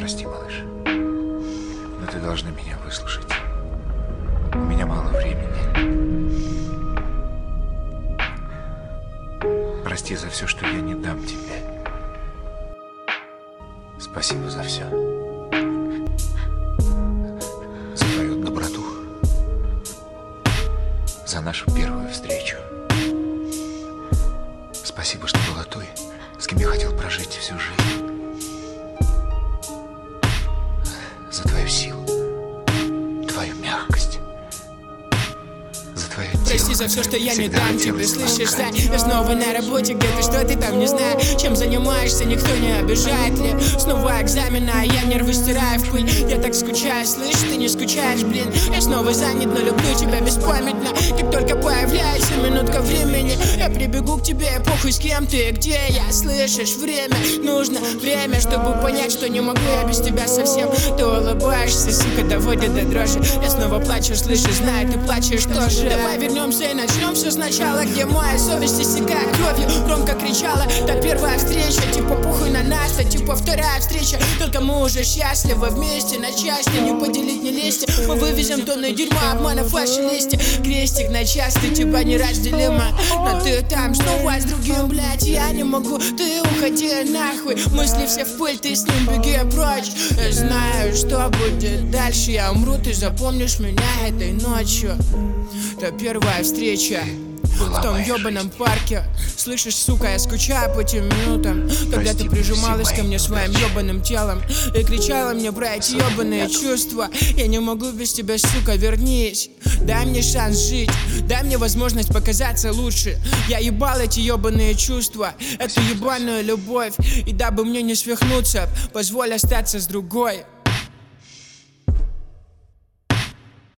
Прости, малыш, но ты должна меня выслушать. У меня мало времени. Прости за все, что я не дам тебе. Спасибо за все. За твою доброту. За нашу первую встречу. Спасибо, что была той, с кем я хотел прожить всю жизнь. За твою силу, твою мягкость, за твое тело. Прости за все, что я не дам тебе, слышишь, Сань? Я снова на работе, где ты, что ты там, не знаю. Чем занимаешься, никто не обижает ли? Снова экзамены, а я нервы стираю в пыль. Я так скучаю, слышь, ты не скучаешь, блин. Я снова занят, но люблю тебя беспамятно. Как только появляется минутка времени, я прибегу к тебе, похуй с кем ты и где я. Слышишь, время, нужно время, чтобы понять, что не могу я без тебя совсем. Ты улыбаешься, сука, доводит до дрожи. Я снова плачу, слышишь, знаю, ты плачешь тоже. Давай вернемся и начнем все сначала, где моя совесть иссякает кровью. Громко кричала, та первая встреча, типа похуй на нас, а типа вторая встреча. Только мы уже счастливы вместе, на части, не поделить, не лезьте. Мы вывезем тонны дерьма, обмана, фальши, лести. Крестик на части, типа неразделимо. Но ты там снова с другим, блядь, я не могу. Ты уходи нахуй, мысли все в пыль, ты с ним беги прочь. Я знаю, что будет дальше, я умру, ты запомнишь меня этой ночью. Это первая встреча в том ёбаном парке. Слышишь, сука, я скучаю по тем минутам, когда ты прижималась ко мне своим ёбаным телом и кричала мне про эти ёбаные чувства. Я не могу без тебя, сука, вернись. Дай мне шанс жить, дай мне возможность показаться лучше. Я ебал эти ёбаные чувства, эту ебаную любовь. И дабы мне не свихнуться, позволь остаться с другой.